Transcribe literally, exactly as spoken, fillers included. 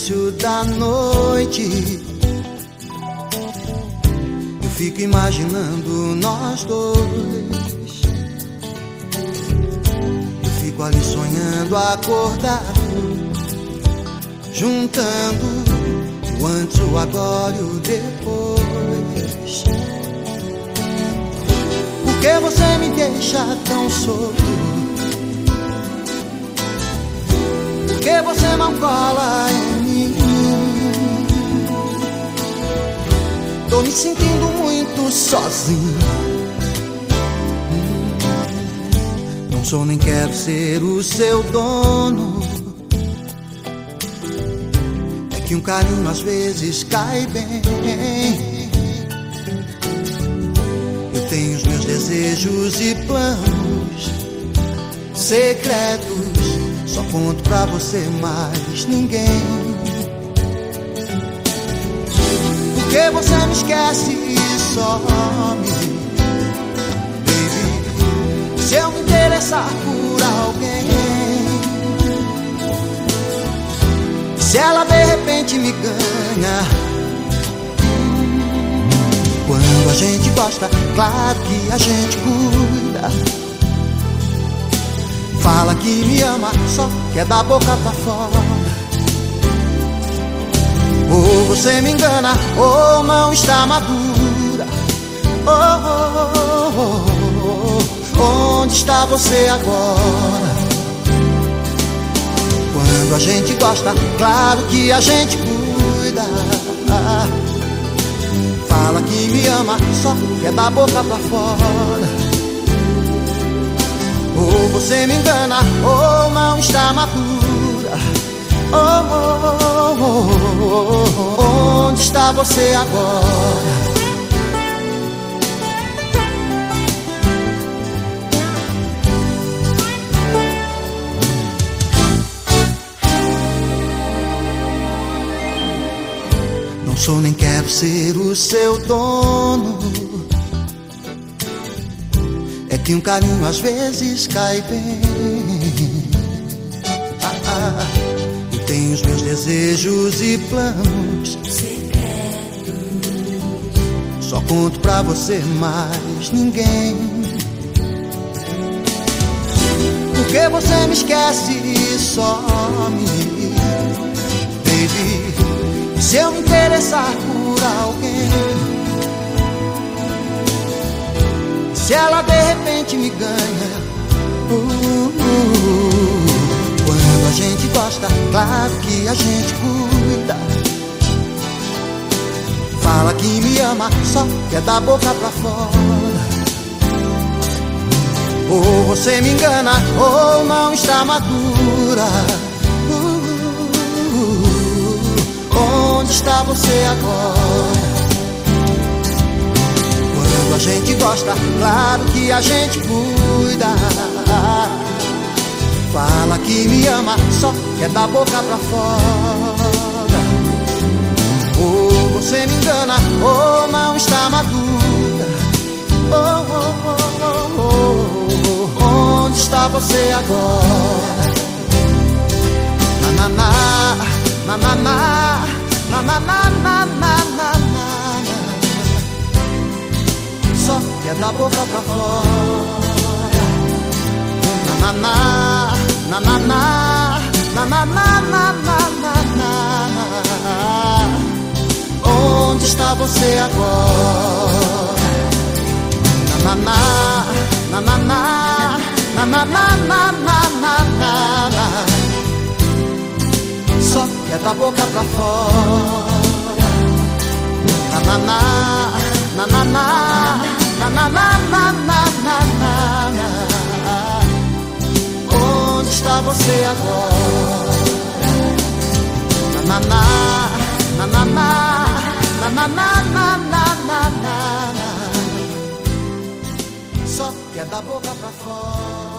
silêncio da noite, eu fico imaginando nós dois. Eu fico ali sonhando acordado, juntando o antes, o agora e o depois. Por que você me deixa tão solto? Por que você não cola em mim? Tô me sentindo muito sozinho. Não sou nem quero ser o seu dono. É que um carinho às vezes cai bem. Eu tenho os meus desejos e planos secretos, só conto pra você, mais ninguém. Por que você me esquece e some, baby? Se eu me interessar por alguém, se ela de repente me ganha. Quando a gente gosta, claro que a gente cuida. Fala que me ama, só quer da boca pra fora. Ou você me engana, ou não está madura. Oh, oh, oh, oh, onde está você agora? Quando a gente gosta, claro que a gente cuida. Fala que me ama, só quer da boca pra fora. Ou você me engana, ou não está madura. Oh, oh, oh, oh, oh, onde está você agora? Não sou nem quero ser o seu dono. É que um carinho às vezes cai bem. Ah, ah, eu tenho os meus desejos e planos secretos, só conto pra você, mais ninguém. Por que você me esquece e some, baby? Se eu me interessar por alguém, se ela de repente me ganha. uh, uh, uh, Quando a gente gosta, claro que a gente cuida. Fala que me ama, só quer da boca pra fora. Ou você me engana, ou não está madura. uh, uh, uh, Onde está você agora? A gente gosta, claro que a gente cuida. Fala que me ama, só quer da boca pra fora. Ou você me engana, ou não está madura. Oh, oh, oh, oh, oh, onde está você agora? Na, na, na, na, na, na, na, na, na, na, na, na. Só quer da boca pra fora. Na, na, na, na, na, na, na, na, na, na, na. Onde está você agora? Na, na, na, na, na, na, na, na, na, na, na, na. Só quer da boca pra fora. Na, na, na, na, na, na, na, na, na, na, na, na, na. Onde está você agora? Na, na, na, na, na, na, na, na, na, na, na, na. Só quer da boca pra fora.